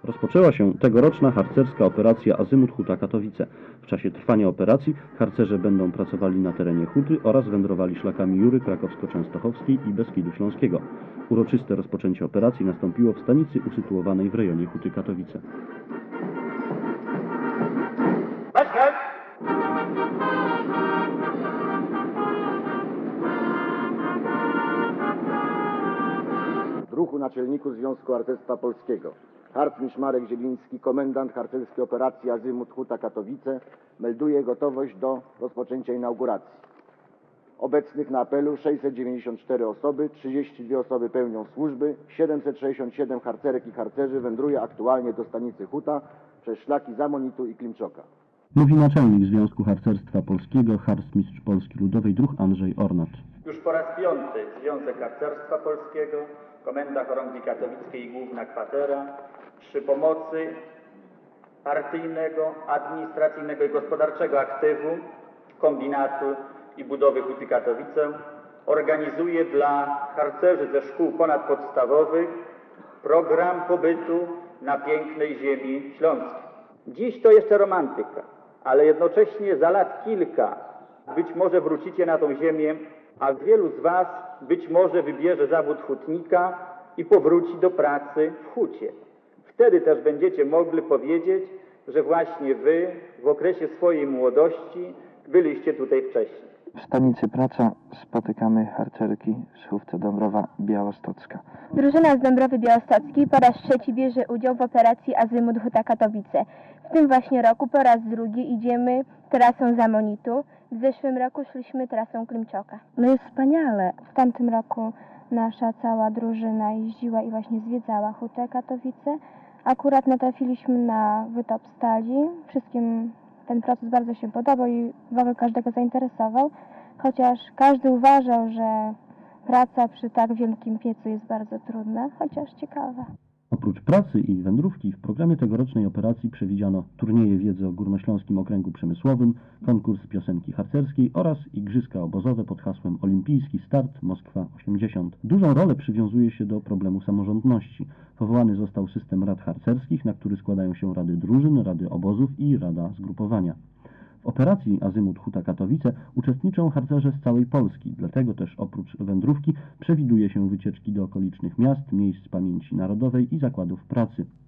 Rozpoczęła się tegoroczna harcerska operacja Azymut Huta Katowice. W czasie trwania operacji harcerze będą pracowali na terenie huty oraz wędrowali szlakami Jury Krakowsko-Częstochowskiej i Beskidu Śląskiego. Uroczyste rozpoczęcie operacji nastąpiło w stanicy usytuowanej w rejonie Huty Katowice. W ruchu naczelniku Związku Harcerstwa Polskiego harcmistrz Marek Zieliński, komendant harcerskiej operacji Azymut Huta Katowice, melduje gotowość do rozpoczęcia inauguracji. Obecnych na apelu 694 osoby, 32 osoby pełnią służby, 767 harcerek i harcerzy wędruje aktualnie do stanicy Huta przez szlaki Zamonitu i Klimczoka. Mówi naczelnik Związku Harcerstwa Polskiego, harcmistrz Polski Ludowej druh Andrzej Ornat. Już po raz 5. Związek Harcerstwa Polskiego, Komenda Chorągwi Katowickiej i Główna Kwatera przy pomocy partyjnego, administracyjnego i gospodarczego aktywu, kombinatu i budowy Huty Katowice organizuje dla harcerzy ze szkół ponadpodstawowych program pobytu na pięknej ziemi śląskiej. Dziś to jeszcze romantyka, ale jednocześnie za lat kilka być może wrócicie na tą ziemię, a wielu z Was być może wybierze zawód hutnika i powróci do pracy w hucie. Wtedy też będziecie mogli powiedzieć, że właśnie Wy w okresie swojej młodości byliście tutaj wcześniej. W stanicy Praca spotykamy harcerki z Hufce Dąbrowa Białostocka. Drużyna z Dąbrowy Białostockiej po raz 3 bierze udział w operacji Azymut Huta Katowice. W tym właśnie roku po raz 2 idziemy trasą Zamonitu. W zeszłym roku szliśmy trasą Klimczoka. No jest wspaniale. W tamtym roku nasza cała drużyna jeździła i właśnie zwiedzała Hutę Katowice. Akurat natrafiliśmy na wytop stali. Wszystkim ten proces bardzo się podobał i w ogóle każdego zainteresował, chociaż każdy uważał, że praca przy tak wielkim piecu jest bardzo trudna, chociaż ciekawa. Oprócz pracy i wędrówki w programie tegorocznej operacji przewidziano turnieje wiedzy o Górnośląskim Okręgu Przemysłowym, konkurs piosenki harcerskiej oraz igrzyska obozowe pod hasłem Olimpijski Start Moskwa 80. Dużą rolę przywiązuje się do problemu samorządności. Powołany został system rad harcerskich, na który składają się rady drużyn, rady obozów i rada zgrupowania. W operacji Azymut Huta Katowice uczestniczą harcerze z całej Polski, dlatego też oprócz wędrówki przewiduje się wycieczki do okolicznych miast, miejsc pamięci narodowej i zakładów pracy.